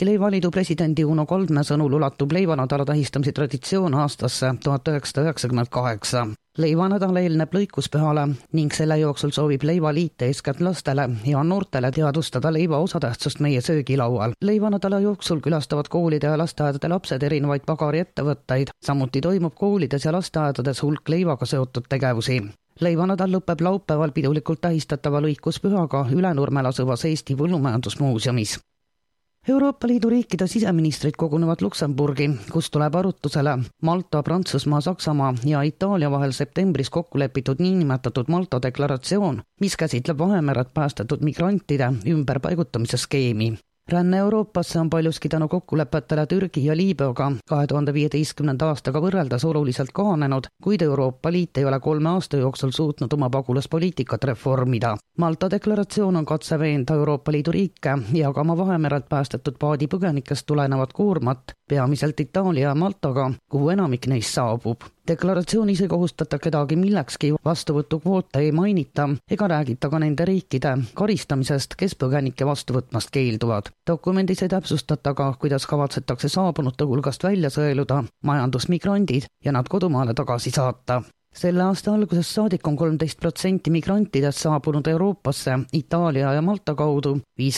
Eesti Leivaliidu presidendi Uno Koldme sõnul ulatub leivanädala tähistamise traditsioon aastasse 1998. Leivanädal eelneb lõikuspühale ning selle jooksul soovib Leivaliit eeskätt lastele ja noortele teadvustada leiva osatähtsust meie söögilaual. Leivanädala jooksul külastavad koolide ja lasteaedade lapsed erinevaid pagariettevõtteid, samuti toimub koolides ja lasteaedades hulk leivaga seotud tegevusi. Leivanädal lõpeb laupäeval pidulikult tähistatava lõikuspühaga Ülenurmel asuvas Eesti Põllumajandusmuuseumis. Euroopa Liidu riikide siseministrid kogunevad Luksemburgi, kus tuleb arutusele Malta, Prantsusmaa, Saksamaa ja Itaalia vahel septembris kokku lepitud niinimetatud Malta deklaratsioon, mis käsitleb Vahemeret päästetud migrantide ümberpaigutamise skeemi. Ränne Euroopasse on paljuski tänu kokkulepetele Türgi ja Liibüaga 2015. aastaga võrreldes oluliselt kahanenud, kuid Euroopa Liit ei ole 3 aasta jooksul suutnud oma pagulaspoliitikat reformida. Malta deklaratsioon on katse veenda Euroopa Liidu riike jagama Vahemerelt päästetud paadipõgenikest tulenevat koormat, peamiselt Itaalia ja Maltaga, kuhu enamik neist saabub. Deklaratsioonis ei kohustata kedagi millekski, vastuvõtukvoote ei mainita ega räägita ka nende riikide karistamisest, kes põgenike vastuvõtmast keelduvad. Dokumendis ei täpsustata ka, kuidas kavatsetakse saabunute hulgast välja sõeluda majandusmigrandid ja nad kodumaale tagasi saata. Selle aasta algusest saadik on 13% migrantidest saabunud Euroopasse Itaalia ja Malta kaudu,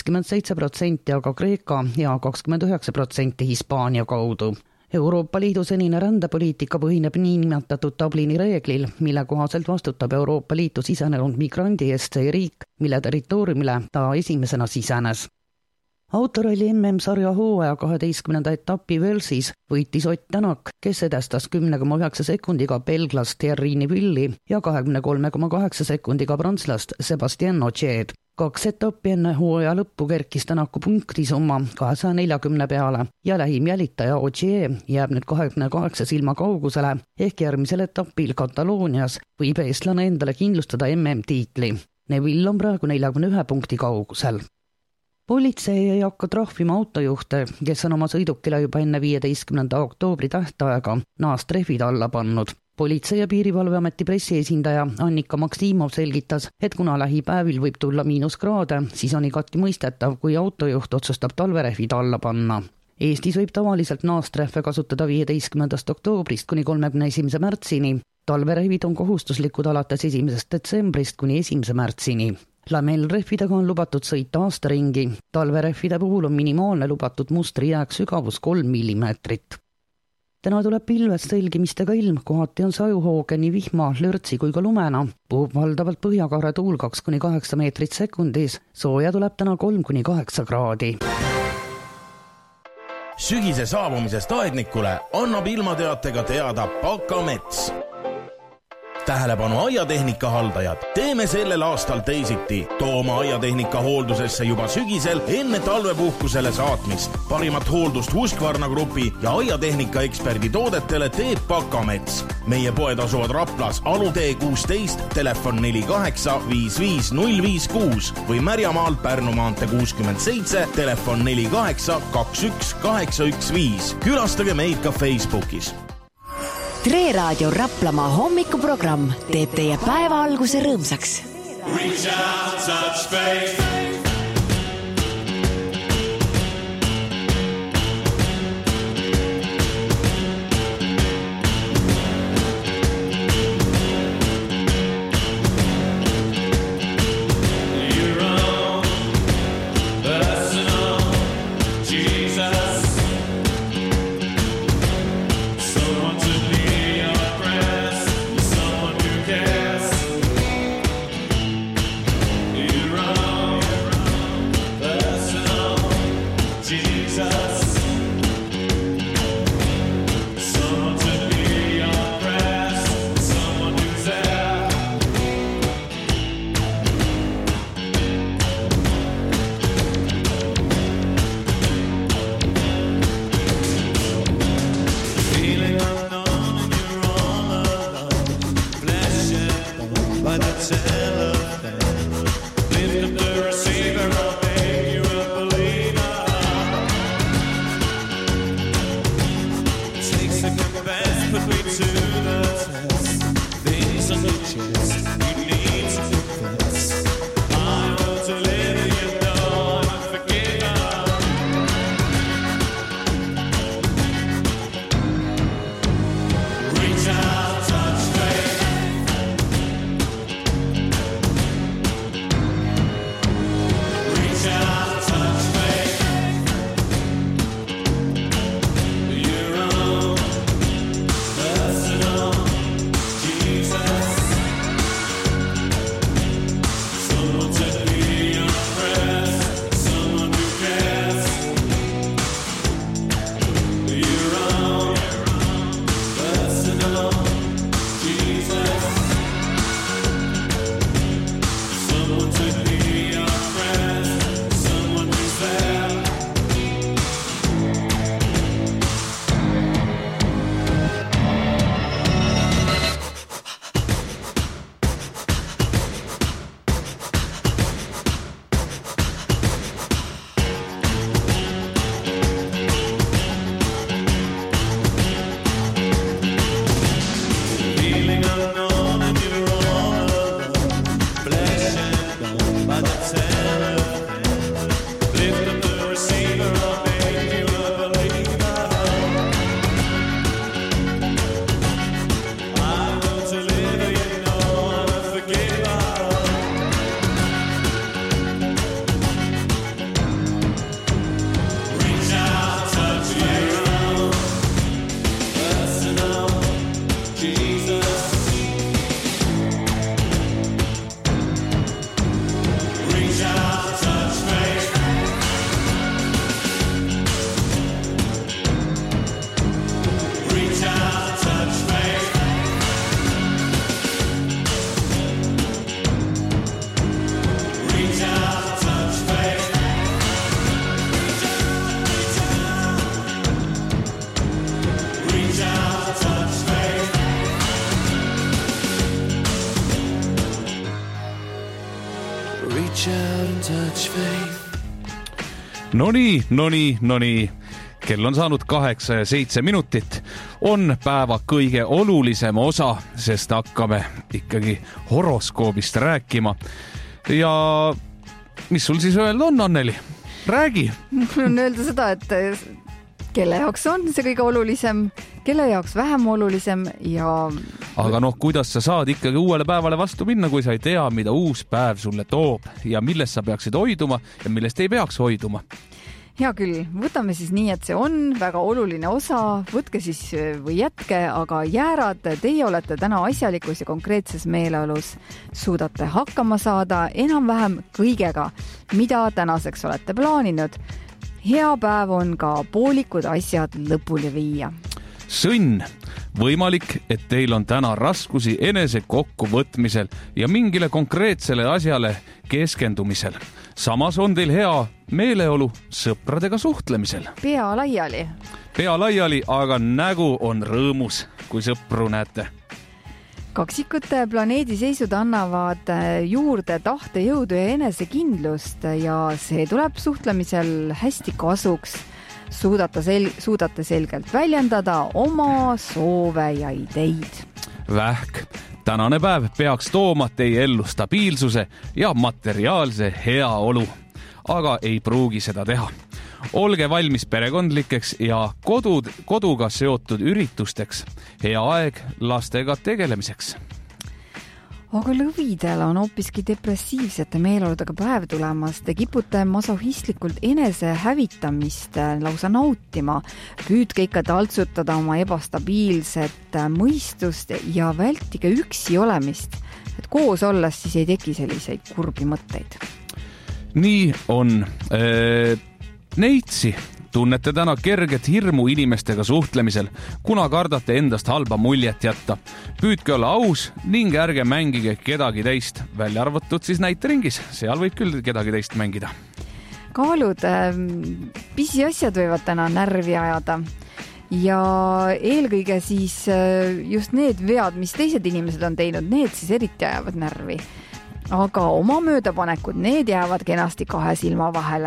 57% aga Kreeka ja 29% Hispaania kaudu. Euroopa Liidu senine rändepoliitika põhineb niinimetatud Dublini reeglil, mille kohaselt vastutab Euroopa Liitu sisenenud migrandi eest see riik, mille territooriumile ta esimesena sisenes. Autoralli MM-sarja hooaja 12. etappi Velsis võitis Ott Tänak, kes edestas 10,9 sekundiga belglast Thierry Nevilli ja 23,8 sekundiga prantslast Sébastien Ogier. 2 etappi enne hooaja lõppu kerkis Tänaku punktisumma 240 peale ja lähim jälitaja Ogier jääb nüüd 28 silma kaugusele ehk järgmisel etapil Kataloonias võib eestlane endale kindlustada MM-tiitli. Neville on praegu 41 punkti kaugusel. Politsei ei hakka trahvima autojuhte, kes on oma sõidukile juba enne 15. oktoobri tähtaega naastrehvid alla pannud. Politsei- ja Piirivalveameti pressiesindaja Annika Maksimov selgitas, et kuna lähipäevil võib tulla -kraade, siis on igati mõistetav, kui autojuht otsustab talverehvid alla panna. Eestis võib tavaliselt naastrehve kasutada 15. oktoobrist kuni 31. märtsini. Talverehvid on kohustuslikud alates 1. detsembrist kuni 1. märtsini. Lamellrehvidega on lubatud sõita aastaringi. Talverehvide puhul on minimaalne lubatud mustri jääk sügavus 3 mm. Täna tuleb pilvest selgimistega ilm, kohati on sajuhooge nii vihma, lörtsi kui ka lumena. Puhub valdavalt põhjakaare tuul 2-8 meetrit sekundis. Sooja tuleb täna 3-8 kraadi. Sügise saabumisest aednikule annab ilmateatega teada Pakamets. Tähelepanu aiatehnika haldajad, teeme sellel aastal teisiti. Tooma aiatehnika hooldusesse juba sügisel enne talvepuhkusele saatmist. Parimat hooldust Husqvarna grupi ja aiatehnika eksperdi toodetele teeb Pakamets. Meie poed asuvad Raplas, Alutee 16, telefon 48 55 056 või Märjamaalt Pärnu maantee 67, telefon 48 21 815. Külastage meid ka Facebookis. Tre Raadio Raplamaa hommikuprogramm teeb teie päeva alguse rõõmsaks. Reach out, touch faith. No nii. Kell on saanud 8 ja 7 minutit. On päeva kõige olulisem osa, sest hakkame ikkagi horoskoobist rääkima. Ja mis sul siis öelda on, Anneli? Räägi. Mul on öelda seda, et kelle jaoks on see kõige olulisem, kelle jaoks vähem olulisem ja... Aga kuidas sa saad ikkagi uuele päevale vastu minna, kui sa ei tea, mida uus päev sulle toob ja millest sa peaksid hoiduma ja millest ei peaks hoiduma? Hea küll, võtame siis nii, et see on väga oluline osa, võtke siis või jätke, aga jäärad, teie olete täna asjalikus ja konkreetses meeleolus. Suudate hakkama saada enam-vähem kõigega, mida tänaseks olete plaaninud. Hea päev on ka poolikud asjad lõpuni viia. Sõnn, võimalik, et teil on täna raskusi enese kokkuvõtmisel ja mingile konkreetsele asjale keskendumisel. Samas on teil hea meeleolu sõpradega suhtlemisel. Pea laiali, aga nägu on rõõmus, kui sõpru näete. Kaksikute planeediseisud annavad juurde tahtejõudu ja enesekindlust ja see tuleb suhtlemisel hästi kasuks. Suudate selgelt väljendada oma soove ja ideid. Vähk, tänane päev peaks tooma teie ellu stabiilsuse ja materiaalse heaolu, aga ei pruugi seda teha. Olge valmis perekondlikeks ja koduga seotud üritusteks. Hea aeg lastega tegelemiseks. Aga lõvidel on hoopiski depressiivsete meeleoludega päev tulemas. Te kipute masohistlikult enese hävitamist lausa nautima. Püüdke ikka taltsutada oma ebastabiilset mõistust ja vältige üksi olemist. Et koos olles siis ei teki selliseid kurbi mõtteid. Nii on. Neitsi tunnete täna kerget hirmu inimestega suhtlemisel, kuna kardate endast halba muljet jätta. Püüdke olla aus ning ärge mängige kedagi teist, välja arvatud siis näiteringis. Seal võib küll kedagi teist mängida. Kaalud, pisiasjad võivad täna närvi ajada ja eelkõige siis just need vead, mis teised inimesed on teinud, need siis eriti ajavad närvi. Aga oma möödapanekud, need jäävad kenasti 2 silma vahele.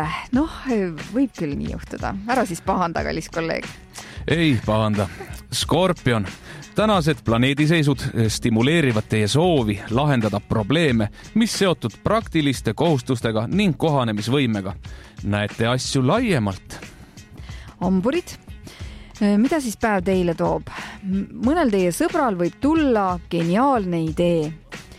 Võib küll nii juhtuda. Ära siis pahanda, kallis kolleeg. Ei pahanda. Skorpion, tänased planeediseisud stimuleerivad teie soovi lahendada probleeme, mis seotud praktiliste kohustustega ning kohanemisvõimega. Näete asju laiemalt. Amburid, mida siis päev teile toob? Mõnel teie sõbral võib tulla geniaalne idee,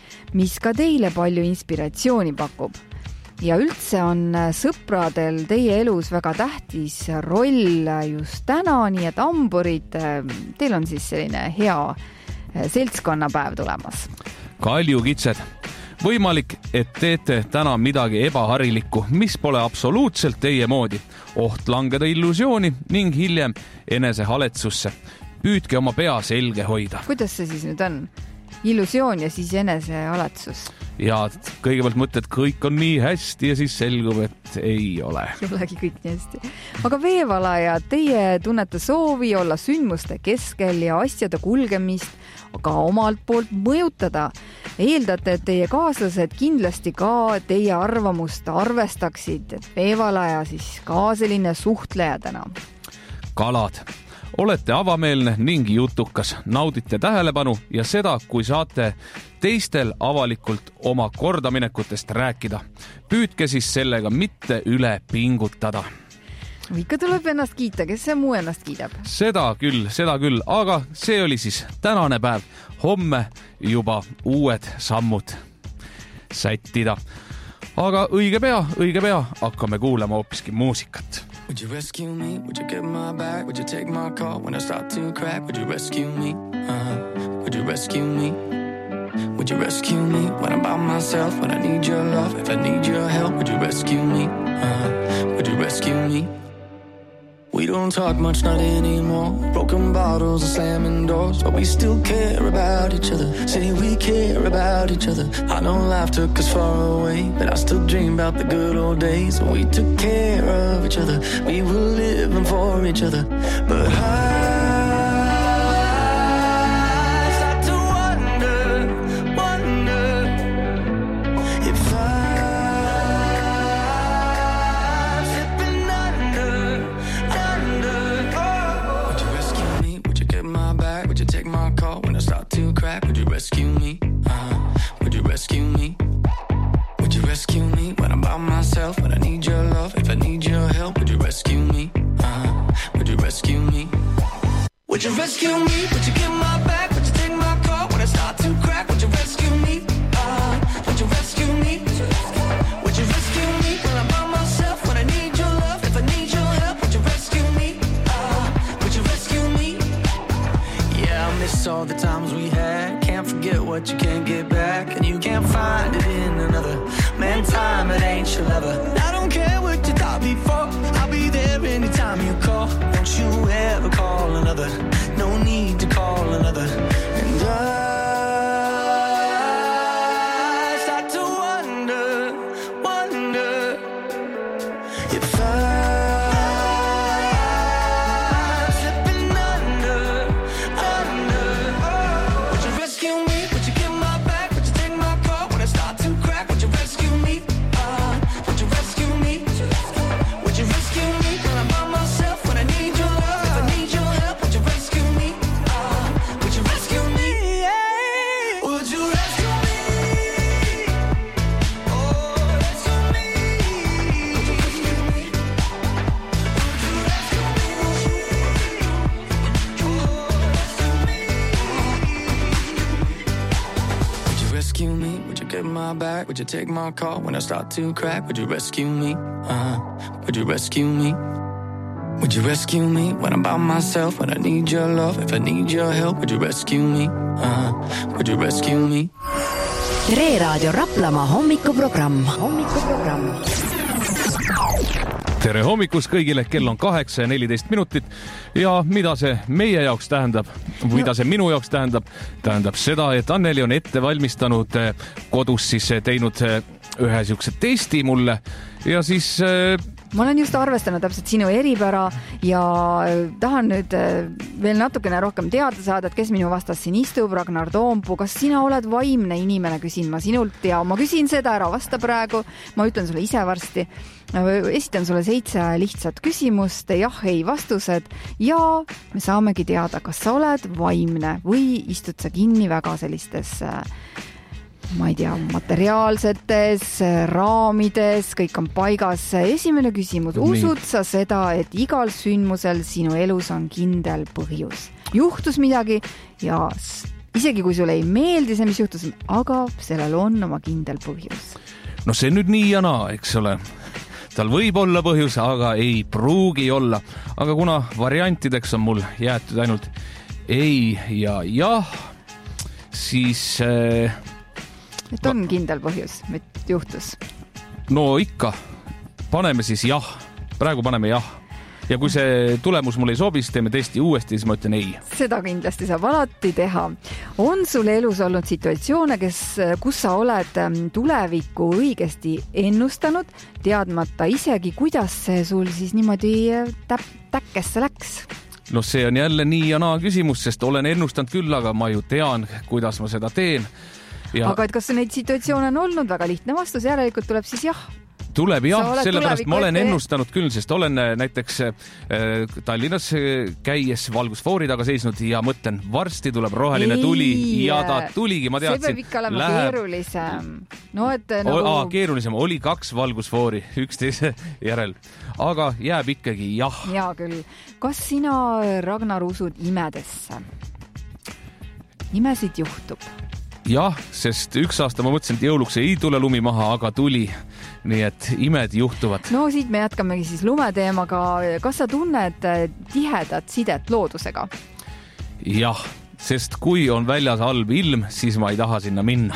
mis ka teile palju inspiratsiooni pakub. Ja üldse on sõpradel teie elus väga tähtis roll just täna, nii et amburid, teil on siis selline hea seltskonnapäev tulemas. Kaljukitsed, võimalik, et teete täna midagi ebaharilikku, mis pole absoluutselt teie moodi. Oht langeda illusiooni ning hiljem enesehaletsusse. Püüdke oma pea selge hoida. Kuidas see siis nüüd on? Illusioon ja siis enesehaletsus. Ja kõigepealt mõtled, kõik on nii hästi ja siis selgub, et ei ole. Ei olegi kõik nii hästi. Aga veevalaja, teie tunnete soovi olla sündmuste keskel ja asjade kulgemist, aga omalt poolt mõjutada. Eeldate, et teie kaaslased kindlasti ka teie arvamust arvestaksid, et veevalaja siis ka selline suhtleja täna. Kalad. Olete avameelne ning jutukas, naudite tähelepanu ja seda, kui saate teistel avalikult oma kordaminekutest rääkida. Püüdke siis sellega mitte üle pingutada. Ikka tuleb ennast kiita, kes see muu ennast kiidab? Seda küll, aga see oli siis tänane päev. Homme juba uued sammud sättida. Aga õige pea hakkame kuulama hoopiski muusikat. Would you rescue me? Would you get my back? Would you take my call when I start to crack? Would you rescue me? Would you rescue me? Would you rescue me when I'm by myself? When I need your love, if I need your help, would you rescue me? Would you rescue me? We don't talk much, not anymore. Broken bottles and slamming doors, but we still care about each other. Say we care about each other. I know life took us far away, but I still dream about the good old days when we took care of each other. We were living for each other. But I start to wonder if I'm slipping out Would you rescue me? Would you get my back? Would you take my call when I start to crack? Would you rescue me? Would you rescue me? Would you rescue me when I'm by myself? When I need your love, if I need your help, would you rescue me? Would you rescue me? Yeah, I miss all the times we had. Can't forget what you can't get back, and you can't find it in another. Man, time, it ain't your lover. I don't care what you thought before. I'll be there anytime you call. Don't you ever call another. No need to call another. And I start to wonder if I'm slipping under. Would you rescue me? Would you get my back? Would you take my call when I start to crack? Would you rescue me? Would you rescue me? Would you rescue me when I'm by myself? When I need your love, if I need your help, would you rescue me? Would you rescue me? Would you rescue me? Oh, rescue me. Would you rescue me? Would you rescue me? Oh, rescue me. Would you rescue me? Would you get my back? Would you take my call when I start to crack? Would you rescue me? Would you rescue me? Would you rescue me when I'm by myself? When I need your love, if I need your help, would you rescue me? Would you rescue me? Tre Raadio Raplamaa hommikuprogramm. Tere hommikus kõigile, kell on 8:14 ja mida see meie jaoks tähendab, mida see minu jaoks tähendab seda, et Anneli on ette valmistanud kodus siis teinud ühe siukse testi mulle ja siis ma olen just arvestanud täpselt sinu eripära ja tahan nüüd veel natukene rohkem teada saada, et kes minu vastas siin istub, Ragnar Toompuu, kas sina oled vaimne inimene, küsin ma sinult ja ma küsin seda, ära vasta praegu, ma ütlen sulle ise varsti. Esitan sulle 7 lihtsat küsimust, jah-ei vastused ja me saamegi teada, kas sa oled vaimne või istud sa kinni väga sellistes ma ei tea, materiaalsetes raamides, kõik on paigas. Esimene küsimus, usud sa seda, et igal sündmusel sinu elus on kindel põhjus? Juhtus midagi ja isegi kui sulle ei meeldi see, mis juhtus, aga sellel on oma kindel põhjus. No see nüüd nii ja naa, eks ole. Tal võib olla põhjus, aga ei pruugi olla. Aga kuna variantideks on mul jäetud ainult ei ja jah, siis et on kindel põhjus, et juhtus? No ikka. Paneme siis jah. Praegu paneme jah. Ja kui see tulemus mul ei sobi, siis teeme testi uuesti, siis ma ütlen ei. Seda kindlasti saab alati teha. On sul elus olnud situatsioone, kus sa oled tulevikku õigesti ennustanud, teadmata isegi, kuidas see sul siis niimoodi täkkesse läks? No see on jälle nii ja naa küsimus, sest olen ennustanud küll, aga ma ju tean, kuidas ma seda teen. Ja aga et kas neid situatsioone on olnud? Väga lihtne vastus, järelikult tuleb siis jah. Tuleb jah, sellepärast ma olen ennustanud küll, sest olen näiteks Tallinnas käies valgusfoori taga seisnud ja mõtlen, varsti tuleb roheline tuli ja ta tuligi, ma teadsin. See peab ikka olema keerulisem. No, et nagu... keerulisem, oli 2 valgusfoori üksteise järel, aga jääb ikkagi jah. Jaa küll. Kas sina, Ragnar, usud imedesse? Imesid juhtub. Jah, sest üks aasta ma mõtlesin, et jõuluks ei tule lumi maha, aga tuli. Nii et imed juhtuvad. No siit me jätkamegi siis lumeteemaga. Kas sa tunned tihedat sidet loodusega? Jah, sest kui on väljas halb ilm, siis ma ei taha sinna minna.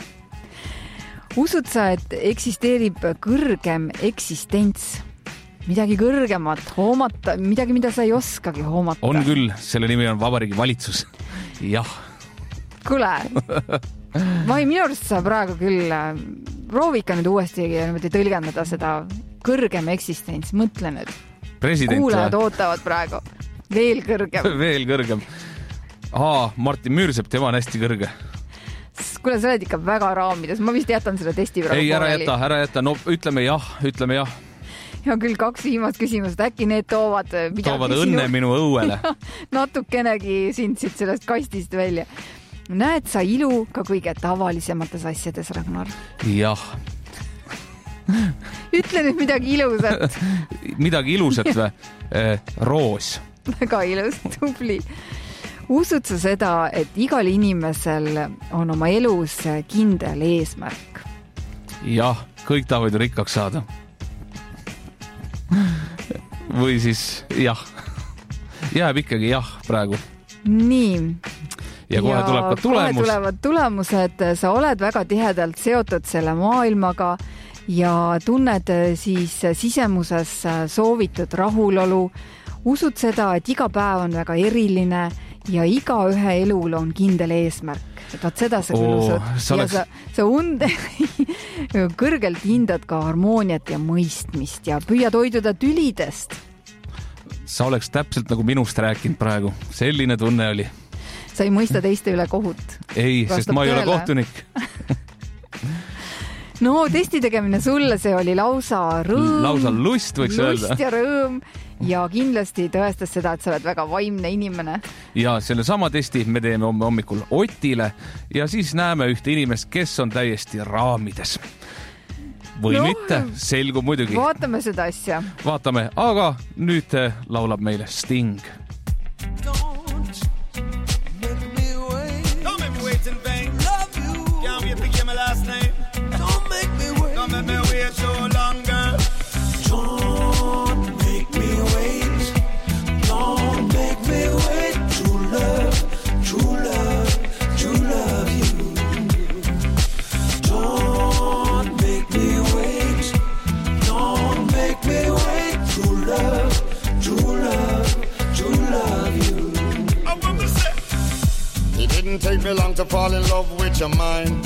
Usud sa, et eksisteerib kõrgem eksistents? Midagi kõrgemat hoomata, midagi, mida sa ei oskagi hoomata? On küll, selle nimi on Vabariigi Valitsus. Jah. Kuule, minu arust sa praegu küll proovika nüüd uuesti tõlgendada seda kõrgem eksistents, mõtle nüüd. President. Kuulajad ootavad praegu. Veel kõrgem. Veel kõrgem. Martin Müürsepp, tema on hästi kõrge. Kuule, sa oled ikka väga raamides. Ma vist jätan selle testi praegu. Ei, ära jäta. No ütleme jah. Ja küll 2 viimast küsimust. Äkki need toovad midagi. Toovad õnne minu õuele. Natukenegi sind siit sellest kastist välja. Näed sa ilu ka kõige tavalisemates asjades, Ragnar? Jah. Ütle nüüd midagi ilusat. Midagi ilusat või? Roos. väga ilus, tubli. Usud sa seda, et igal inimesel on oma elus kindel eesmärk? Jah, kõik tahavad ju rikkaks saada. Või siis jah. Jääb ikkagi jah praegu. Nii. Ja kohe tuleb ka tulemus. Kohe tulevad tulemused. Sa oled väga tihedalt seotud selle maailmaga ja tunned siis sisemuses soovitud rahulolu. Usud seda, et iga päev on väga eriline ja iga ühe elul on kindel eesmärk. Et vaat seda sa küll usud. Ja sa kõrgelt hindad ka harmooniat ja mõistmist ja püüad hoiduda tülidest. Sa oleks täpselt nagu minust rääkinud praegu. Selline tunne oli. Sa ei mõista teiste üle kohut. Ei, sest ma ei ole kohtunik. No, testi tegemine sulle, see oli lausa rõõm. Lausa lust võiks öelda. Lust ja rõõm. Ja kindlasti tõestas seda, et sa oled väga vaimne inimene. Ja selle sama testi me teeme hommikul Otile ja siis näeme ühte inimest, kes on täiesti raamides. Või mitte, selgub muidugi. Vaatame seda asja. Vaatame, aga nüüd laulab meile Sting. Take me long to fall in love with your mind.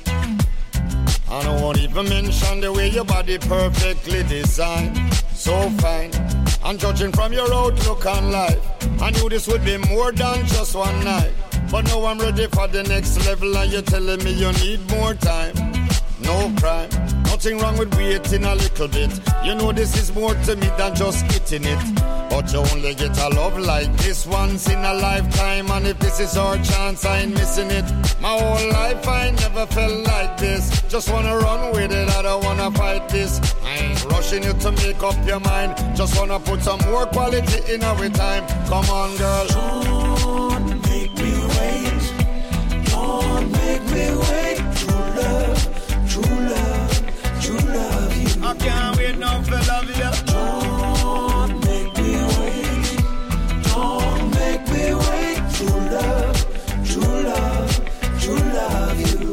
I don't want even mention the way your body perfectly designed. So fine. And judging from your outlook on life, I knew this would be more than just one night. But now I'm ready for the next level and you're telling me you need more time. No crime, nothing wrong with waiting a little bit. You know this is more to me than just hitting it. But you only get a love like this once in a lifetime. And if this is our chance, I ain't missing it. My whole life I never felt like this. Just wanna run with it, I don't wanna fight this. I ain't rushing you to make up your mind. Just wanna put some more quality in our time. Come on, girl. Don't make me wait. Don't make me wait. True love, true love, true love you. I can't wait now for love you. Don't make me wait. Don't make me wait. True love, true love, true love you.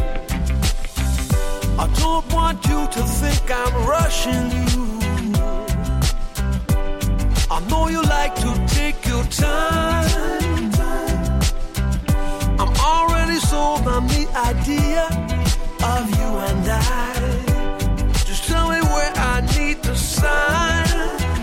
I don't want you to think I'm rushing you. I know you like to take your time. I'm already sold on the idea of you and I. Just tell me where I need to sign.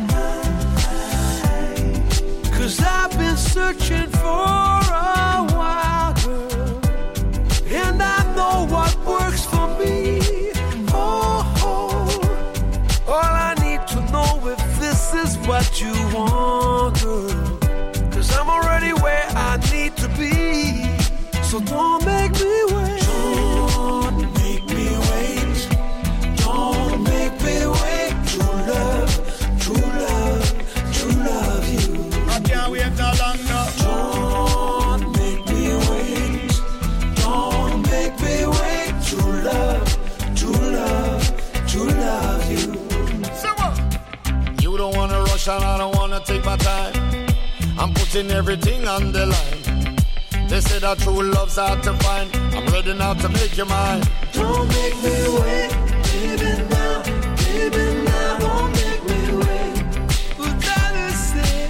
'Cause I've been searching for a while, girl, and I know what works for me. Oh, all I need to know if this is what you want, girl. 'Cause I'm already where I need to be. So don't make me wait. Don't make me wait. Don't make me wait. True love, true love, true love you. I can't wait no longer. Don't make me wait. Don't make me wait. True love, true love, true love you. So what? You don't wanna rush and I don't wanna take my time. I'm putting everything on the line. They say that true love's hard to find. I'm ready now to make you mine. Don't make me wait, baby now, don't make me wait. What gotta say,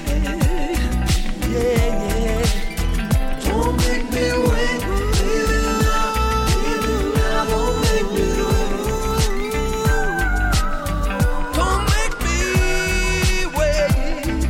yeah. Don't make me wait, baby now, don't make me wait. Don't make me wait.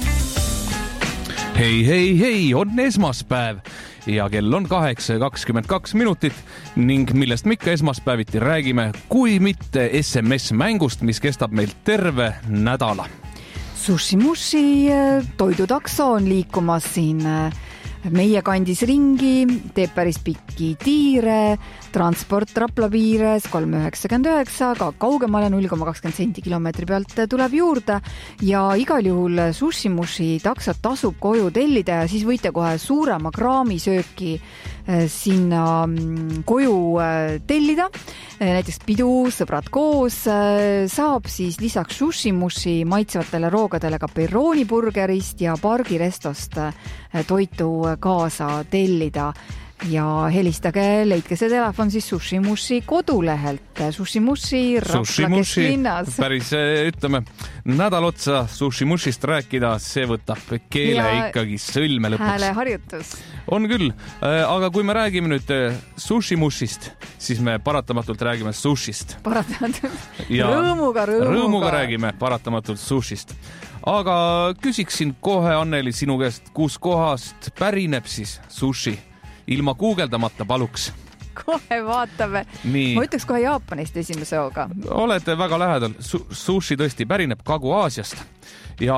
Hei, on esmaspäev ja kell on 8:22 minutit ning millest me ikka esmaspäeviti räägime, kui mitte SMS-mängust, mis kestab meil terve nädala. Sushi-mushi toidutakso on liikumas siin meie kandis ringi, teeb päris pikki tiire, transport Rapla piires 3,99, aga kaugemale 0,20 senti kilomeetri pealt tuleb juurde ja igal juhul Sushi-Mushi taksot tasub koju tellida ja siis võite kohe suurema kraamisööki sinna koju tellida. Näiteks pidu, sõbrad koos, saab siis lisaks Sushi-Mushi maitsevatele roogadele ka perrooniburgerist ja pargirestost toitu kaasa tellida. Ja helistage, leidke see telefon siis Sushi-Mushi kodulehelt. Sushi-Mushi Rapla kesklinnas. Päris, ütleme, nädal otsa Sushi-Mushist rääkida, see võtab keele ja ikkagi sõlme lõpuks. Hääleharjutus. On küll, aga kui me räägime nüüd Sushi-Mushist, siis me paratamatult räägime sushist. Paratamatult. Rõõmuga räägime paratamatult sushist. Aga küsiksin kohe, Anneli, sinu käest, kus kohast pärineb siis sushi? Ilma guugeldamata paluks. Kohe vaatame. Nii. Ma ütleks kohe Jaapanist esimese hooga. Olete väga lähedal. Sushi tõesti pärineb Kagu-Aasiast ja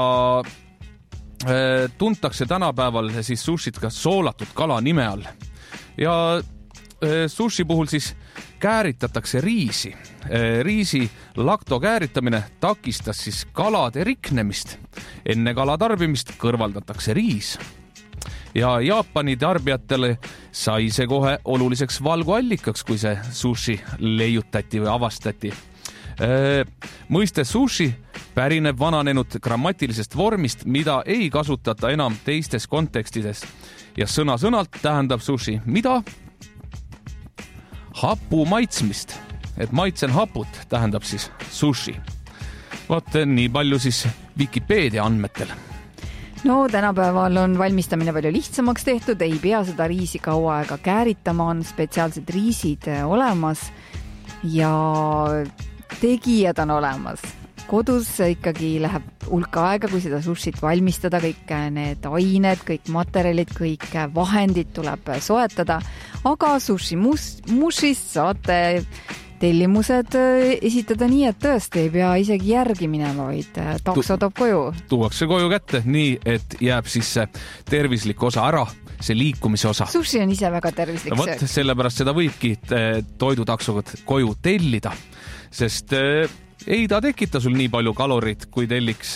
tuntakse tänapäeval siis sushit ka soolatud kala nime all. Ja sushi puhul siis kääritatakse riisi. Riisi lakto kääritamine takistas siis kalade riknemist. Enne kala tarbimist kõrvaldatakse riis. Ja Jaapani tarbijatele sai see kohe oluliseks valguallikaks, kui see sushi leiutati või avastati. Mõiste sushi pärineb vananenud grammatilisest vormist, mida ei kasutata enam teistes kontekstides. Ja sõna-sõnalt tähendab sushi mida? Hapu maitsmist. Et maitsen haput tähendab siis sushi. Vaat nii palju siis Wikipedia andmetel. No tänapäeval on valmistamine palju lihtsamaks tehtud, ei pea seda riisi kaua aega kääritama, on spetsiaalsed riisid olemas ja tegijad on olemas. Kodus ikkagi läheb hulka aega, kui seda sushit valmistada, kõik need ained, kõik materjalid, kõik vahendid tuleb soetada, aga Sushi-Mushist saate tellimused esitada nii, et tõesti ei pea isegi järgi minema, vaid takso toob koju. Tuuakse koju kätte nii, et jääb siis see tervislik osa ära, see liikumise osa. Sushi on ise väga tervislik söök. Sellepärast seda võibki toidutaksoga koju tellida, sest ei ta tekita sul nii palju kalorit, kui telliks,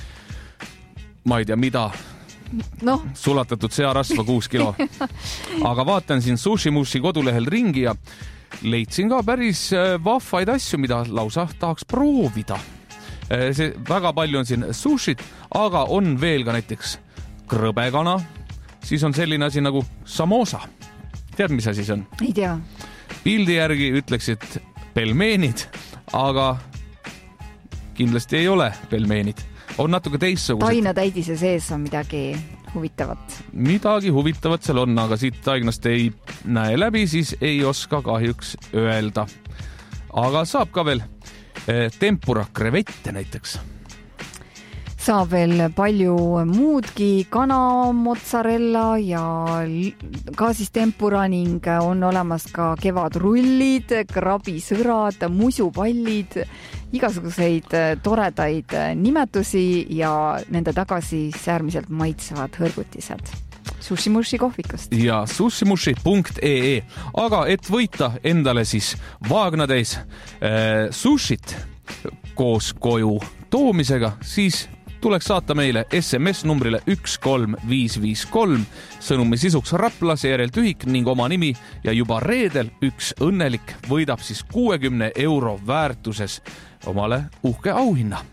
ma ei tea mida, sulatatud searasva 6 kilo. Aga vaatan siin Sushi-Mushi kodulehel ringi ja leidsin ka päris vahvaid asju, mida lausa tahaks proovida. Väga palju on siin sushit, aga on veel ka näiteks krõbekana, siis on selline asi nagu samosa. Tead, mis asi see on? Ei tea. Pildi järgi ütleksid pelmeenid, aga kindlasti ei ole pelmeenid. On natuke teistsugused. Tainatäidise sees on midagi huvitavat. Midagi huvitavat seal on, aga siit taignast ei näe läbi, siis ei oska kahjuks öelda. Aga saab ka veel tempura krevette näiteks. Saab veel palju muudki, kana, mozzarella ja ka siis tempura ning on olemas ka kevadrullid, krabisõrad, musupallid, igasuguseid toredaid nimetusi ja nende tagasi äärmiselt maitsevad hõrgutised. Sushi-Mushi kohvikust. Ja sushimushi.ee. Aga et võita endale siis vaagnatäis sushit koos koju toomisega, siis tuleks saata meile SMS numbrile 13553, sõnumi sisuks Rapla, seejärel tühik ning oma nimi ja juba reedel üks õnnelik võidab siis 60 € väärtuses omale uhke auhinna.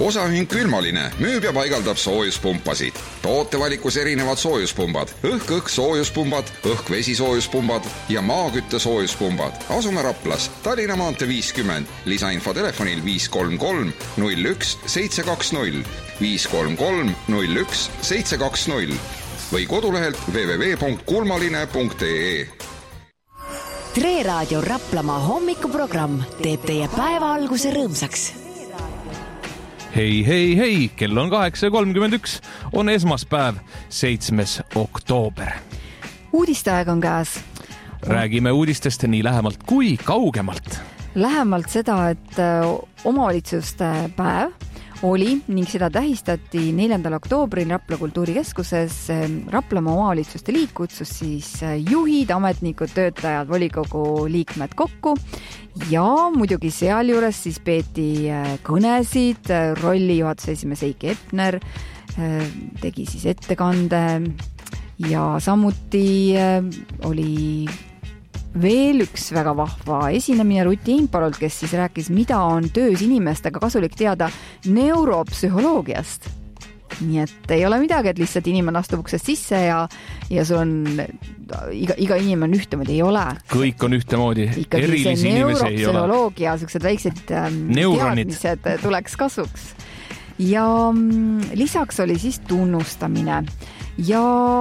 Osaühing Külmaline müüb ja paigaldab soojuspumpasid. Tootevalikus erinevad soojuspumbad, õhk-õhk soojuspumbad, õhk-vesi soojuspumbad ja maakütte soojuspumbad. Asume Raplas, Tallinna maantee 50, lisainfo telefonil 533 01 720, 533 01 720 või kodulehelt www.kulmaline.ee. Tre Raadio Raplamaa hommikuprogramm teeb teie päeva alguse rõõmsaks. Hei, kell on 8.31, on esmaspäev, 7. oktoober. Uudisteaeg on käes. Räägime uudistest nii lähemalt kui kaugemalt. Lähemalt seda, et omavalitsuste päev oli ning seda tähistati 4. oktoobril Rapla kultuurikeskuses. Raplamaa omavalitsuste liit kutsus siis juhid, ametnikud, töötajad, volikogu liikmed kokku ja muidugi sealjuures siis peeti kõnesid. Rolli juhatuse esimees Eiki Epner tegi siis ettekande ja samuti oli veel üks väga vahva esinemine Ruti Impalolt, kes siis rääkis, mida on töös inimestega kasulik teada neuropsühholoogiast. Nii et ei ole midagi, et lihtsalt inimene astub uksest sisse ja sul on iga inimene on ühtemoodi, ei ole. Kõik on ühtemoodi, erilisi inimesi ei ole. Neuropsühholoogia, sellised väiksed teadmised tuleks kasuks. Ja lisaks oli siis tunnustamine. Ja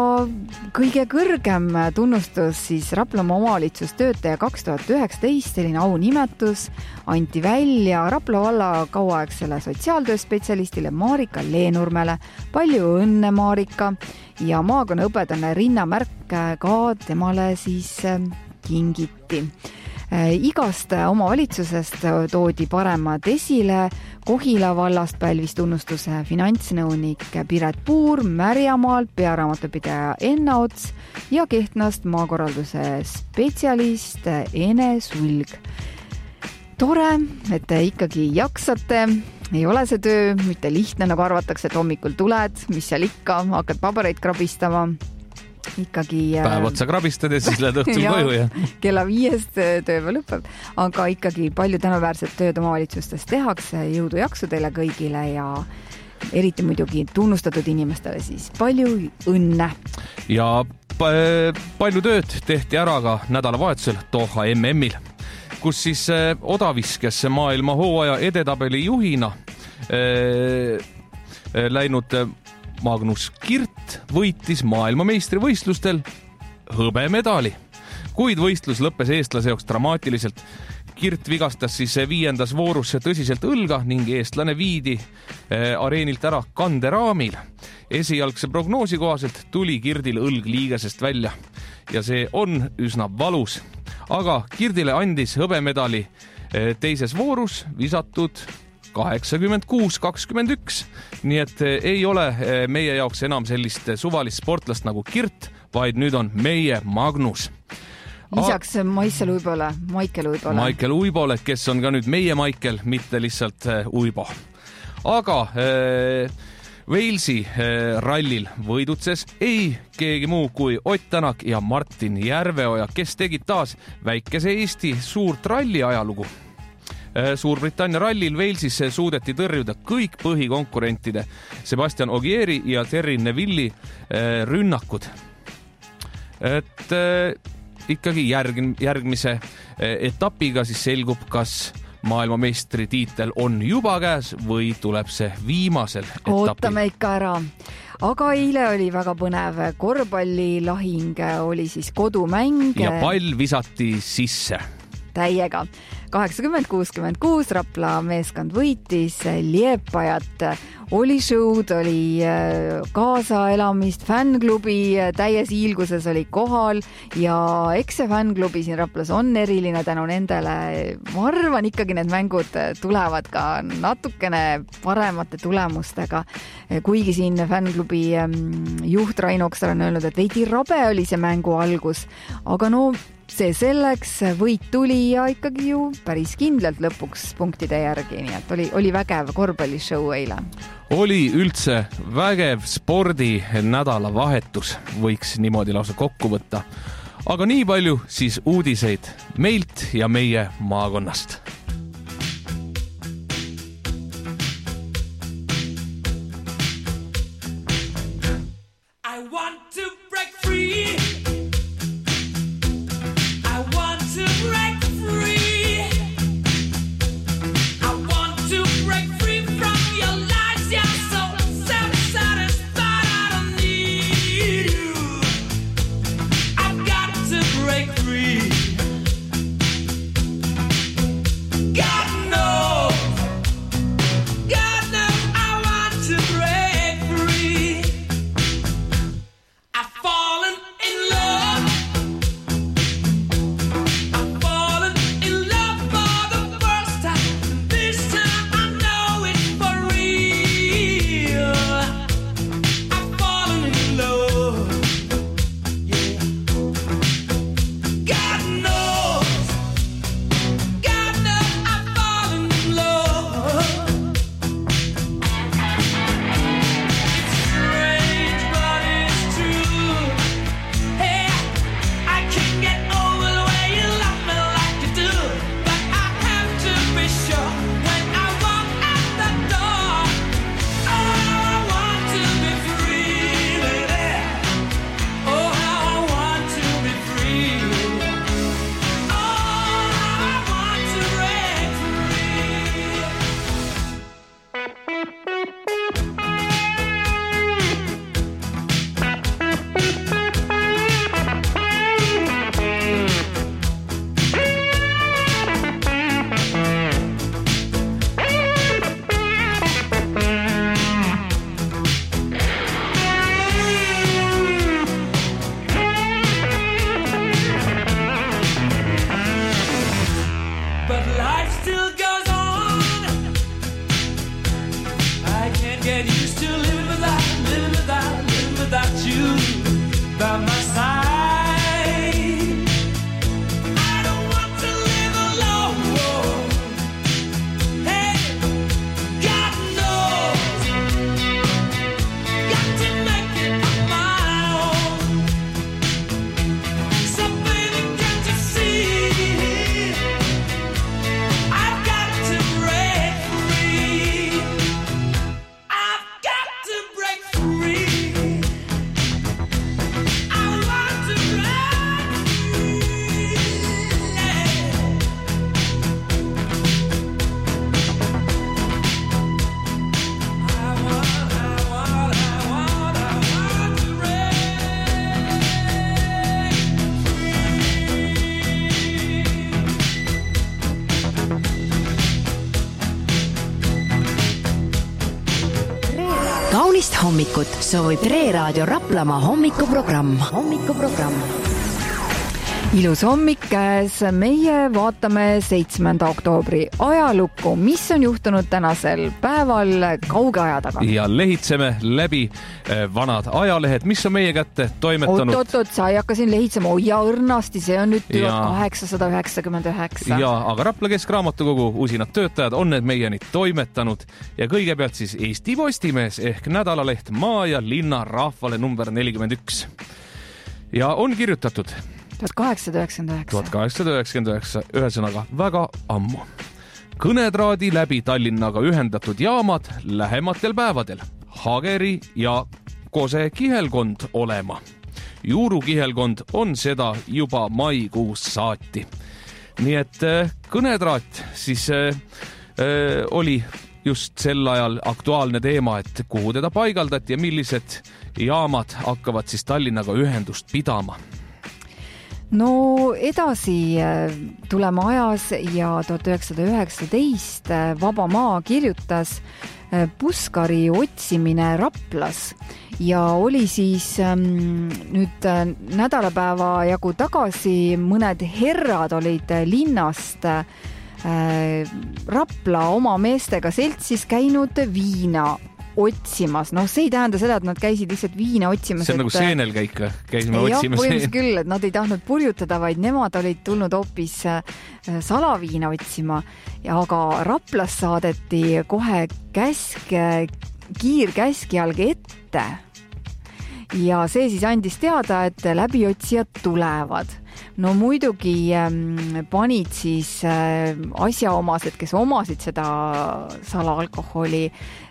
kõige kõrgem tunnustus siis Raplamaa omavalitsustöötaja 2019, selline aunimetus, anti välja Rapla valla kauaaegsele sotsiaaltööspetsialistile Marika Leenurmele. Palju õnne, Marika, ja maakonna õpetane rinnamärk ka temale siis kingiti. Igast omavalitsusest toodi paremad esile. Kohila vallast pälvis tunnustuse finantsnõunik Piret Puur, Märjamaalt pearaamatupidaja Enna Ots ja Kehtnast maakorralduse spetsialist Ene Sulg. Tore, et te ikkagi jaksate. Ei ole see töö mitte lihtne, nagu arvatakse, et hommikul tuled, mis seal ikka, hakkad pabereid krabistama. Ikkagi päev otsa krabistad ja siis lähed õhtul koju ja kella 5 töö lõpeb, aga ikkagi palju tänuväärset tööd omavalitsustes tehakse. Jõudu jaksu teile kõigile ja eriti muidugi tunnustatud inimestele siis palju õnne. Ja palju tööd tehti ära ka nädalavahetusel Doha MM-il, kus siis odaviskes maailma hooaja edetabeli juhina läinud Magnus Kirt võitis maailmameistrivõistlustel hõbemedali, kuid võistlus lõppes eestlase jaoks dramaatiliselt. Kirt vigastas siis 5. voorus tõsiselt õlga ning eestlane viidi areenilt ära kanderaamil. Esialgse prognoosi kohaselt tuli Kirdil õlg liigesest välja ja see on üsna valus. Aga Kirdile andis hõbemedali teises voorus visatud 86-21, nii et ei ole meie jaoks enam sellist suvalist sportlast nagu Kirt, vaid nüüd on meie Magnus. Lisaks Maikel Uibole, kes on ka nüüd meie Maikel, mitte lihtsalt Uibo. Aga Walesi rallil võidutses ei keegi muu kui Ott Tänak ja Martin Järveoja, kes tegid taas väikese Eesti suurt ralli ajalugu. Suurbritannia rallil Walesis suudeti tõrjuda kõik põhikonkurentide Sebastian Ogieri ja Terry Neville'i rünnakud. Et ikkagi järgmise etapiga siis selgub, kas maailmameistri tiitel on juba käes või tuleb see viimasel etapil. Ootame ikka ära. Aga eile oli väga põnev korvpallilahing, oli siis kodumäng. Ja pall visati sisse. Täiega. 80-66 Rapla meeskond võitis Liepajat. Oli show'd, oli kaasaelamist, fännklubi täies hiilguses oli kohal ja eks see fännklubi siin Raplas on eriline tänu nendele. Ma arvan ikkagi need mängud tulevad ka natukene paremate tulemustega. Kuigi siin fännklubi juht Raino Oksar on öelnud, et veidi rabe oli see mängu algus, aga no see selleks, võit tuli ja ikkagi ju päris kindlalt lõpuks punktide järgi, nii et oli vägev korvpallishow eile. Oli üldse vägev spordi nädalavahetus, võiks niimoodi lausa kokku võtta. Aga nii palju siis uudiseid meilt ja meie maakonnast. hommikut soovib Tre Raadio Raplamaa hommikuprogramm. Ilus hommik käes, meie vaatame 7. oktoobri ajalukku, mis on juhtunud tänasel päeval kauge aja taga. Ja lehitseme läbi vanad ajalehed, mis on meie kätte toimetanud. Oot, sa ei hakka siin lehitsema, ja õrnasti, see on nüüd 1899. Ja, aga Rapla Keskraamatukogu usinad töötajad on need meieni toimetanud ja kõigepealt siis Eesti Postimees ehk nädalaleht Maa ja linna rahvale number 41. Ja on kirjutatud 1899, ühesõnaga väga ammu. Kõnetraadi läbi Tallinnaga ühendatud jaamad lähematel päevadel. Hageri ja Kose kihelkond olema. Juuru kihelkond on seda juba maikuus saati. Nii et kõnetraat siis oli just sel ajal aktuaalne teema, et kuhu teda paigaldati ja millised jaamad hakkavad siis Tallinnaga ühendust pidama. No edasi tuleme ajas ja 1919 Vaba Maa kirjutas Puskari otsimine Raplas ja oli siis nüüd nädalapäeva jagu tagasi mõned herrad olid linnast Rapla oma meestega seltsis käinud viina otsimas. No see ei tähenda seda, et nad käisid lihtsalt viina otsimas. See on nagu seenelkäik, käisime otsimas. Põhimõtteliselt küll, et nad ei tahtnud purjutada, vaid nemad olid tulnud hoopis salaviina otsima. Aga Raplas saadeti kohe kiirkäskjalg ette. Ja see siis andis teada, et läbiotsijad tulevad. No muidugi panid siis asjaomased, kes omasid seda salaalkoholi,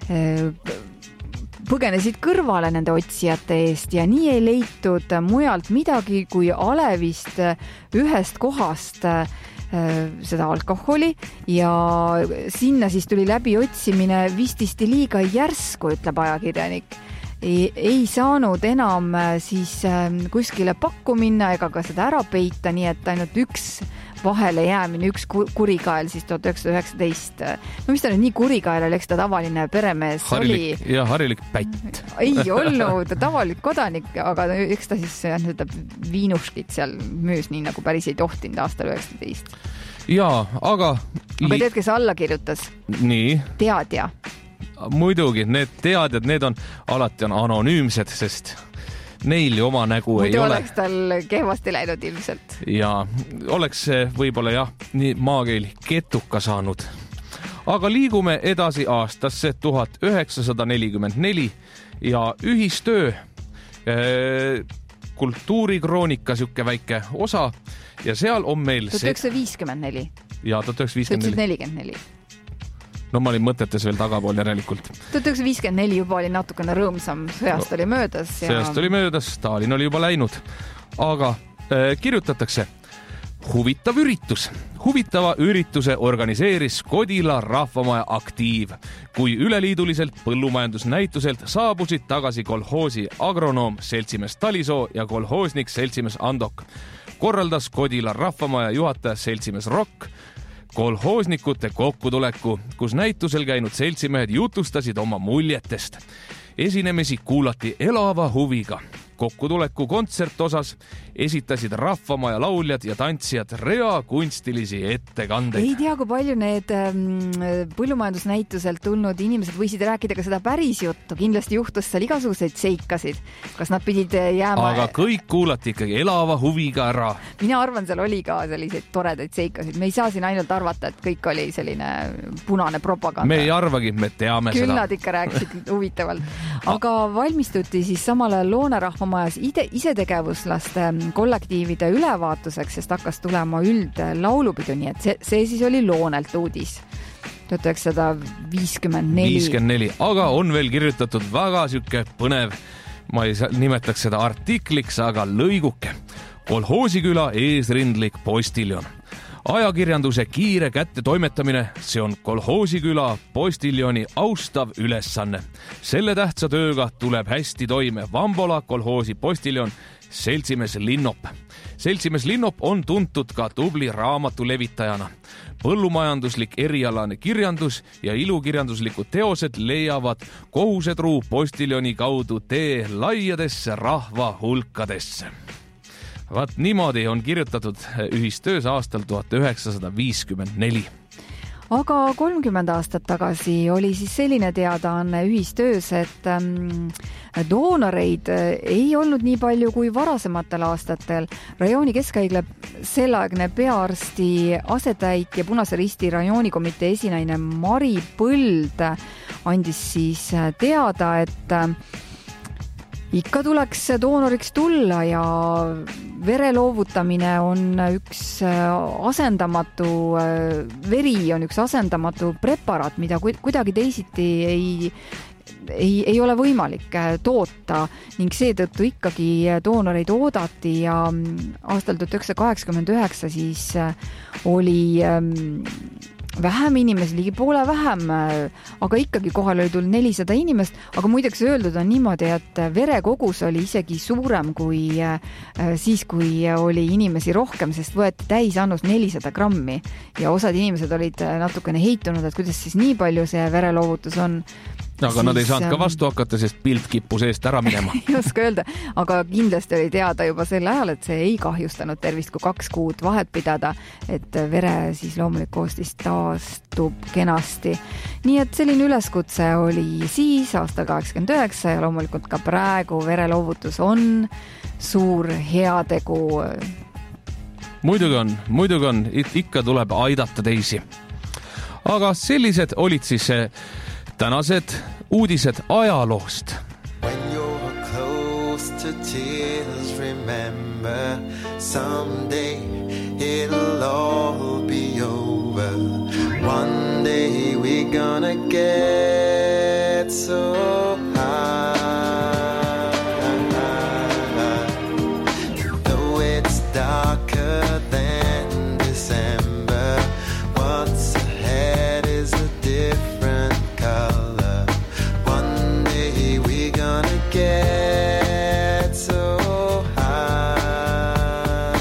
põgenesid kõrvale nende otsijate eest ja nii ei leitud mujalt midagi kui alevist ühest kohast seda alkoholi ja sinna siis tuli läbi otsimine vististi liiga järsku, ütleb ajakirjanik. Ei saanud enam siis kuskile pakku minna ega ka seda ära peita, nii et ainult üks vahele jäämine, üks kurikael siis 1919. No mis ta nüüd nii kurikael oli, eks ta tavaline peremees oli? Ja harilik pätt. Ei olnud tavalik kodanik, aga eks ta siis seda viinuskit seal müüs nii nagu päris ei tohtinud aastal 19. Jaa, aga tead, kes alla kirjutas? Nii? Teadja. Muidugi, need teadjad, need on alati on anonüümsed, sest neil ju oma nägu ei ole. Muidu oleks tal kehvasti läinud ilmselt. Ja oleks see võib-olla jah, nii maakeel ketuka saanud. Aga liigume edasi aastasse 1944 ja ühistöö kultuurikroonika siuke väike osa ja seal on meil 1954. Ja 1954. 44. No ma olin mõtetes veel tagapool järelikult. 1954 juba oli natukene rõõmsam, sõjast oli möödas. Sõjast oli möödas, Stalin oli juba läinud. Aga kirjutatakse huvitav üritus. Huvitava ürituse organiseeris Kodila rahvamaja Aktiiv, kui üleliiduliselt põllumajandusnäituselt saabusid tagasi kolhoosi agronoom seltsimees Talisoo ja kolhoosnik seltsimees Andok. Korraldas Kodila rahvamaja juhataja seltsimees Rokk kolhoosnikute kokkutuleku, kus näitusel käinud seltsimehed jutustasid oma muljetest. Esinemisi kuulati elava huviga. Kokkutuleku kontsertosas esitasid rahvamaja lauljad ja tantsijad rea kunstilisi ettekandeid. Ei tea, kui palju need põllumajandusnäituselt tulnud inimesed võisid rääkida ka seda päris juttu. Kindlasti juhtus seal igasuguseid seikasid. Kas nad pidid jääma... Aga kõik kuulati ikkagi elava huviga ära. Mina arvan, seal oli ka selliseid toredaid seikasid. Me ei saa siin ainult arvata, et kõik oli selline punane propaganda. Me ei arvagi, me teame Küll seda. Küll nad ikka rääkisid huvitavalt. Aga valmistuti siis samal ajal Loone rahvamajas isetegevuslaste kollektiivide ülevaatuseks, sest hakkas tulema üldlaulupidu, nii et see siis oli Loonelt uudis 1954. Aga on veel kirjutatud väga süke põnev, ma ei nimetaks seda artikliks, aga lõiguke. Kolhoosiküla eesrindlik postiljon. Ajakirjanduse kiire kätte toimetamine, see on kolhoosiküla postiljoni austav ülesanne. Selle tähtsa tööga tuleb hästi toime Vambola kolhoosi postiljon seltsimees Linnop. Seltsimees Linnop on tuntud ka tubli raamatulevitajana. Põllumajanduslik erialane kirjandus ja ilukirjanduslikud teosed leiavad kohusetruu postiljoni kaudu tee laiadesse rahva hulkadesse. Vaat niimoodi on kirjutatud ühistöös aastal 1954. Aga 30 aastat tagasi oli siis selline teadaanne ühistöös, et doonoreid ei olnud nii palju kui varasematel aastatel. Rajooni Keskhaigla selleaegne peaarsti asetäitja Punase Risti rajoonikomitee esinaine Mari Põld andis siis teada, et ikka tuleks doonoriks tulla ja vere loovutamine on üks asendamatu, veri on üks asendamatu preparaat, mida kuidagi teisiti ei ole võimalik toota ning seetõttu ikkagi doonoreid oodati ja aastal 1989 siis oli vähem inimesi, ligi poole vähem, aga ikkagi kohal oli tulnud 400 inimest, aga muideks öeldud on niimoodi, et verekogus oli isegi suurem kui siis, kui oli inimesi rohkem, sest võeti täisannus 400 grammi ja osad inimesed olid natukene heitunud, et kuidas siis nii palju see vereloovutus on. Aga siis, nad ei saanud ka vastu hakata, sest pilt kippus eest ära minema. Ei oska öelda, aga kindlasti oli teada juba sel ajal, et see ei kahjustanud tervist, kui 2 kuud vahet pidada, et vere siis loomulik koostis taastub kenasti. Nii et selline üleskutse oli siis aastal 89 ja loomulikult ka praegu vereloovutus on suur heategu. Muidugi on, ikka tuleb aidata teisi. Aga sellised olid siis tänased uudised ajaloost. When you're close to tears, remember someday it'll all be over. One day we're gonna get so high. Though it's darker than December, what's ahead is a different color. One day we're gonna get so high.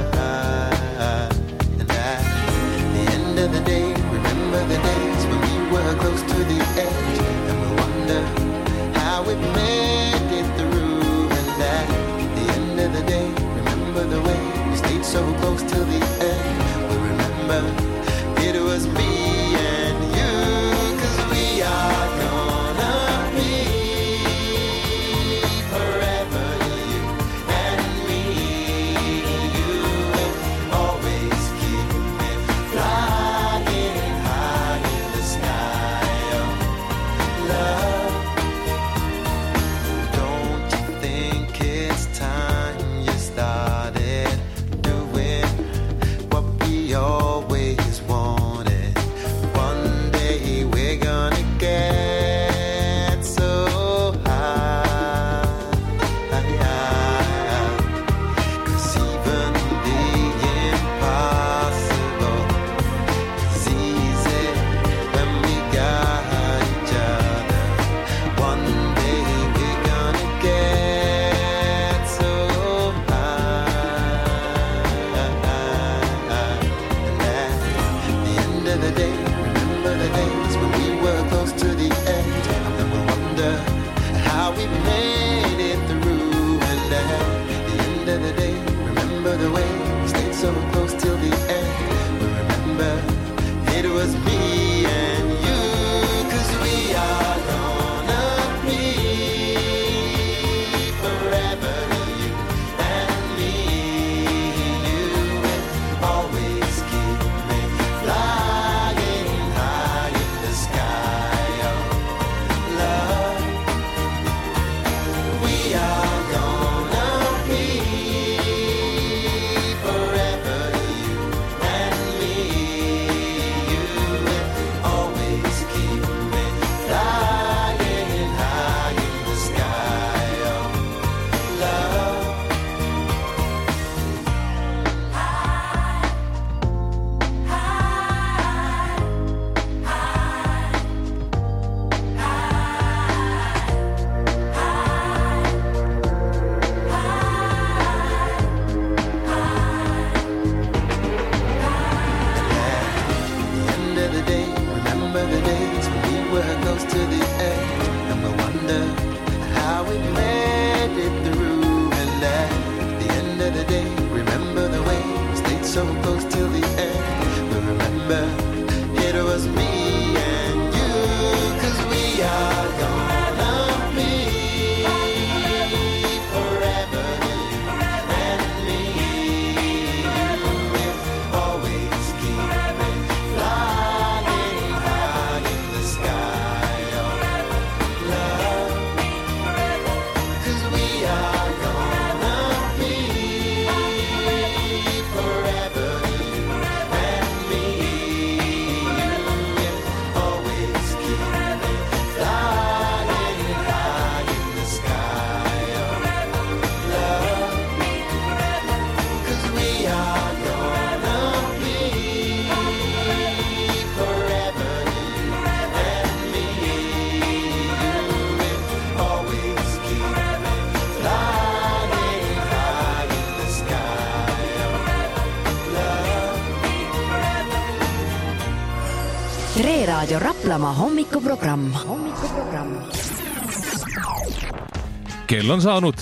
And at the end of the day, remember the days when we were close to the edge, and we'll wonder how we made it through. And at the end of the day, remember the way we stayed so close till the end. We remember it was me and you, 'cause we are gonna be forever, you and me. You will always keep me flying high in the sky of love. Don't you think it's time you started doing what we always wanted? One day we're gonna get so high. 'Cause even the impossible is easy when we got each other. One day we're gonna get so high. And at the end of the day, remember the days when we were close to the edge, and then we'll wonder how we made it through. And at the end of the day, remember the way we stayed so close till the end. We remember it was me and you, 'cause we are gonna be forever, you and me. You will always keep me flying high in the sky of love. We are gonna be forever, you Tre Raadio Raplamaa hommikuprogramm. Kell on saanud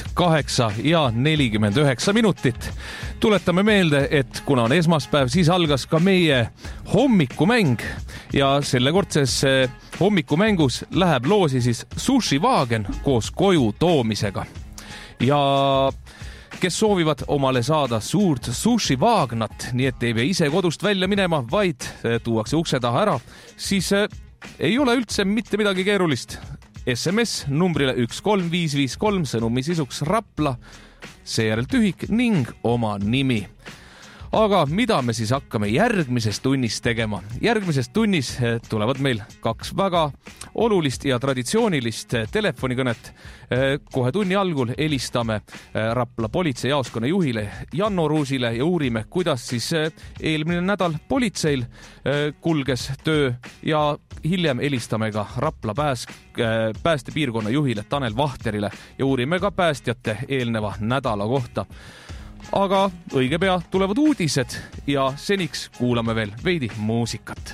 8:49. Tuletame meelde, et kuna on esmaspäev, siis algas ka meie hommikumäng ja sellekordses hommikumängus läheb loosi siis sushivaagen koos koju toomisega. Ja kes soovivad omale saada suurt sushivaagnat, nii et ei pea ise kodust välja minema, vaid tuuakse ukse taha ära, siis ei ole üldse mitte midagi keerulist. SMS numbrile 13553, sõnumi sisuks Rapla, seejärel tühik ning oma nimi. Aga mida me siis hakkame järgmises tunnis tegema? Järgmises tunnis tulevad meil 2 väga olulist ja traditsioonilist telefonikõnet. Kohe tunni algul helistame Rapla politseijaoskonna juhile Janno Ruusile ja uurime, kuidas siis eelmine nädal politseil kulges töö ja hiljem helistame ka Rapla päästepiirkonna juhile Tanel Vahterile ja uurime ka päästjate eelneva nädala kohta. Aga õige pea tulevad uudised ja seniks kuulame veel veidi muusikat.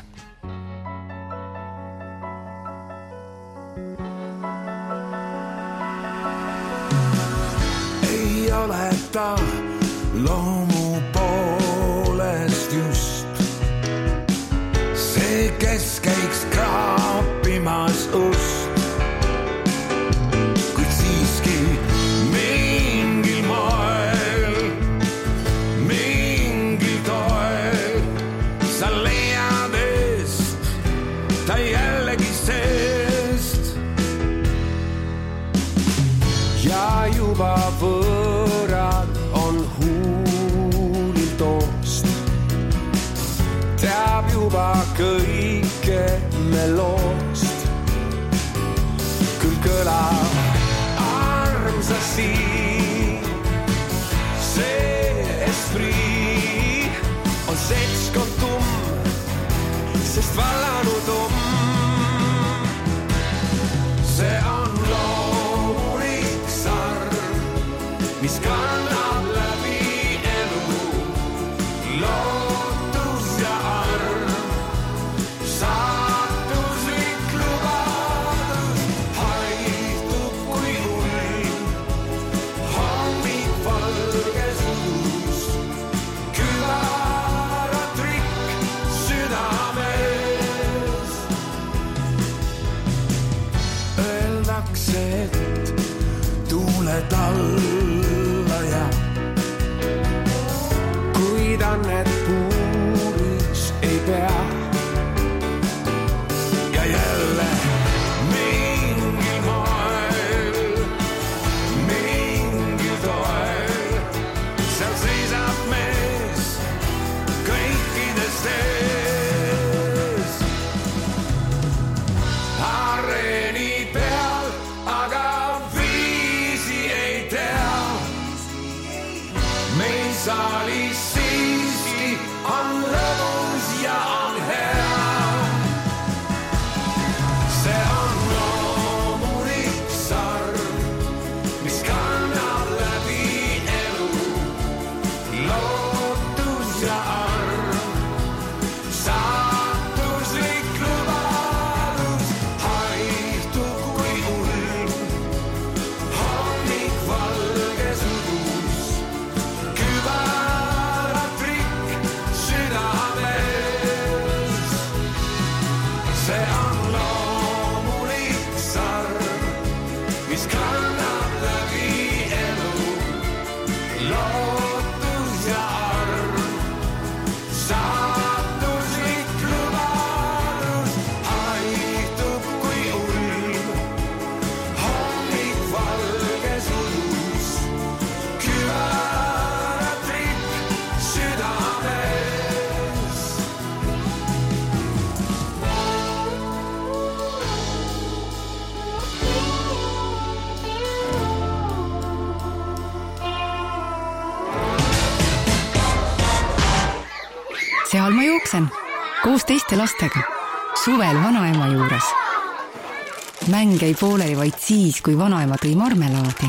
Ei ole ta loomu poolest just see, kes käiks kraapimas ust, kuid siiski mingil moel, mingil toel sa leiad eest ta jällegi seest ja juba võõrad on huulil toost, teab juba kõike meloost, küll kõlab armsasti see esprit on seltskond tumm, sest vallanud see on loomulik sarv, mis kannab läbi elu, lootus ja arv, saatuslik lubadus haihtub kui ulm, hommik valges udus, kübaratrikk südames. Öeldakse, et tuuled alla ja kuid annet puuris ei pea ja jälle mingil moel, mingil toel seal seisab mees kõikides ees areeni peal, aga viisi ei tea. Meil saalis siiski on lõbus ja on hea. See on loomulik sarv, mis kannab läbi elu, lootus ja arv, saatuslik lubadus haihtub kui ulm, hommik valges udus, kübaratrikk südames. See on loomulik sarv, mis kannab läbi elu, lootus ja arv, saatuslik lubadus haihtub kui ulm, hommik valges udus, kübaratrikk südames. Seal ma jooksen koos teiste lastega suvel vanaema juures. Mäng ei pooleli vaid siis, kui vanaema tõi marmelaadi.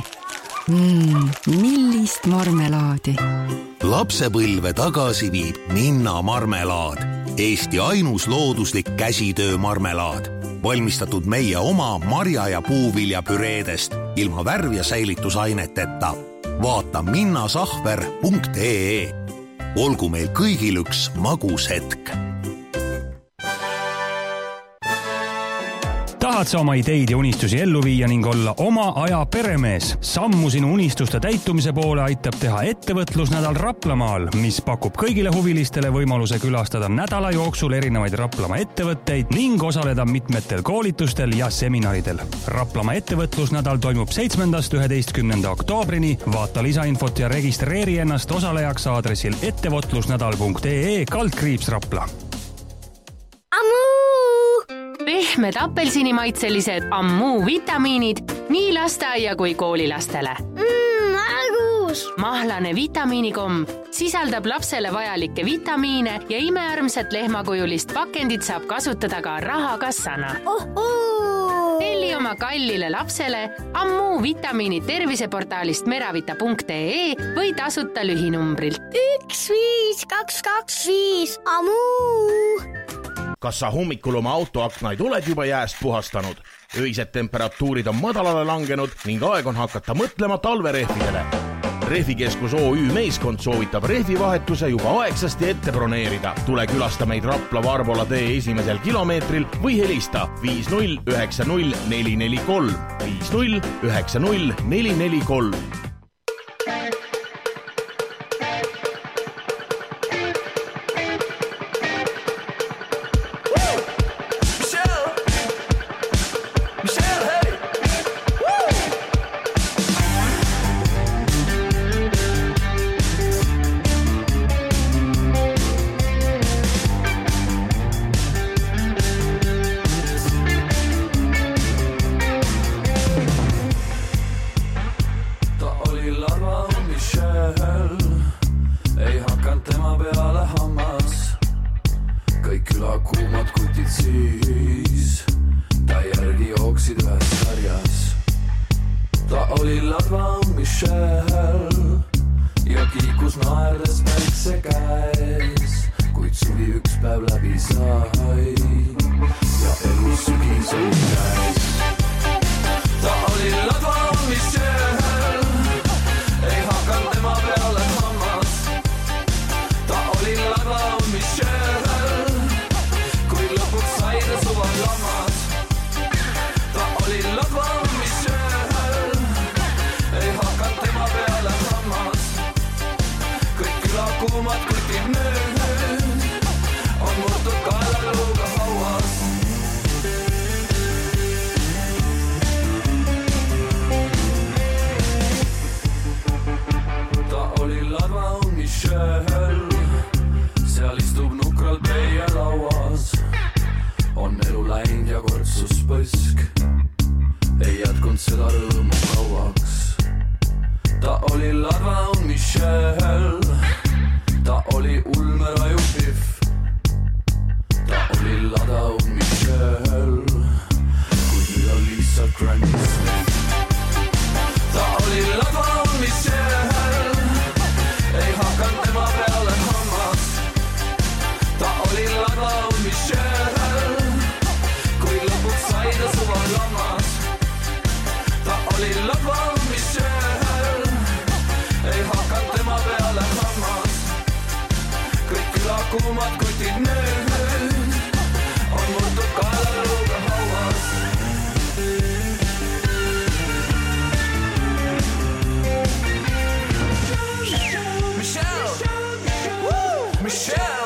Millist marmelaadi? Lapsepõlve tagasi viib Ninna marmelaad. Eesti ainus looduslik käsitöö marmelaad. Valmistatud meie oma marja- ja puuviljapüreedest ilma värv- ja säilitusaineteta. Vaata minnasahver.ee. Olgu meil kõigil üks magus hetk. Tahad sa oma ideid ja unistusi ellu viia ning olla oma aja peremees? Sammu sinu unistuste täitumise poole aitab teha ettevõtlusnädal Raplamaal, mis pakub kõigile huvilistele võimaluse külastada nädala jooksul erinevaid Raplamaa ettevõtteid ning osaleda mitmetel koolitustel ja seminaridel. Raplamaa ettevõtlusnädal toimub 7.–11. oktoobrini. Vaata lisainfot ja registreeri ennast osalejaks aadressil ettevõtlusnädal.ee/Rapla. Pehmed apelsinimaitselised Ammuu vitamiinid nii lasteaia kui koolilastele. Argus! Mahlane vitamiinikomm sisaldab lapsele vajalikke vitamiine ja imearmsat lehmakujulist pakendit saab kasutada ka rahakassana. Telli oma kallile lapsele Ammuu vitamiinid terviseportaalist meravita.ee või tasuta lühinumbrilt 15225 Ammuu. Kas sa hommikul oma autoaknaid oled juba jääst puhastanud? Öised temperatuurid on madalale langenud ning aeg on hakata mõtlema talverehvidele. Rehvikeskus OÜ meeskond soovitab rehvivahetuse juba aegsasti ette broneerida. Tule külasta meid Rapla Varbola tee esimesel kilomeetril või helista 5090 443 5090 443. Michelle.